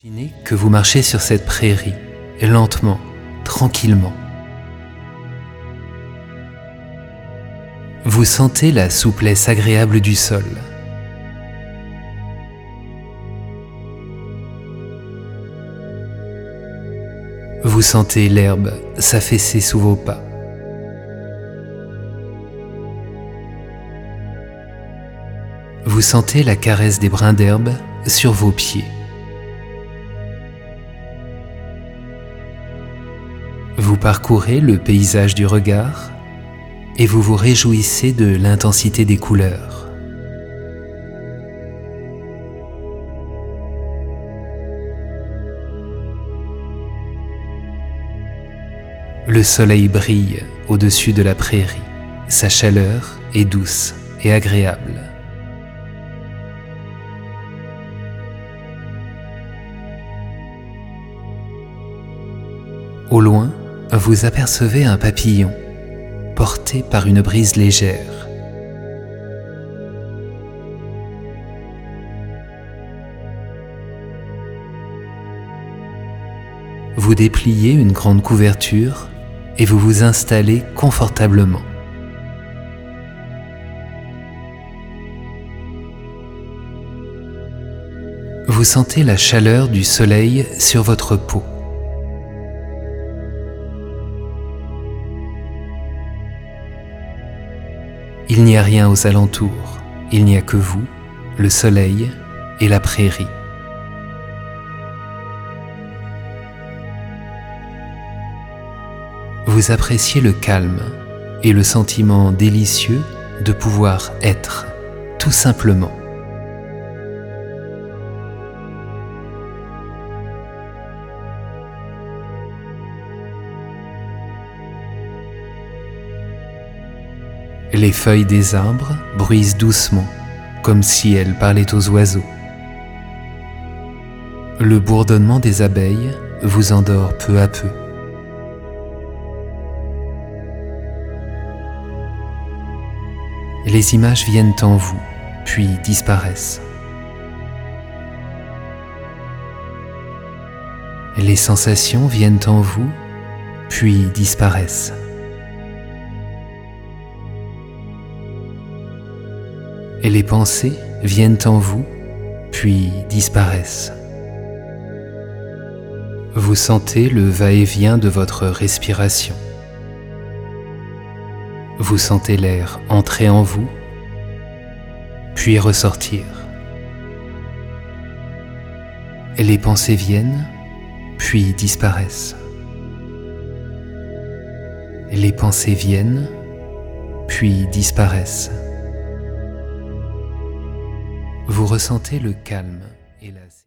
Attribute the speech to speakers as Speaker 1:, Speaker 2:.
Speaker 1: Imaginez que vous marchez sur cette prairie, lentement, tranquillement. Vous sentez la souplesse agréable du sol. Vous sentez l'herbe s'affaisser sous vos pas. Vous sentez la caresse des brins d'herbe sur vos pieds. Vous parcourez le paysage du regard et vous vous réjouissez de l'intensité des couleurs. Le soleil brille au-dessus de la prairie. Sa chaleur est douce et agréable. Au loin, vous apercevez un papillon porté par une brise légère. Vous dépliez une grande couverture et vous vous installez confortablement. Vous sentez la chaleur du soleil sur votre peau. Il n'y a rien aux alentours, il n'y a que vous, le soleil et la prairie. Vous appréciez le calme et le sentiment délicieux de pouvoir être, tout simplement. Les feuilles des arbres bruissent doucement, comme si elles parlaient aux oiseaux. Le bourdonnement des abeilles vous endort peu à peu. Les images viennent en vous, puis disparaissent. Les sensations viennent en vous, puis disparaissent. Et les pensées viennent en vous, puis disparaissent. Vous sentez le va-et-vient de votre respiration. Vous sentez l'air entrer en vous, puis ressortir. Et les pensées viennent, puis disparaissent. Et les pensées viennent, puis disparaissent. Vous ressentez le calme et la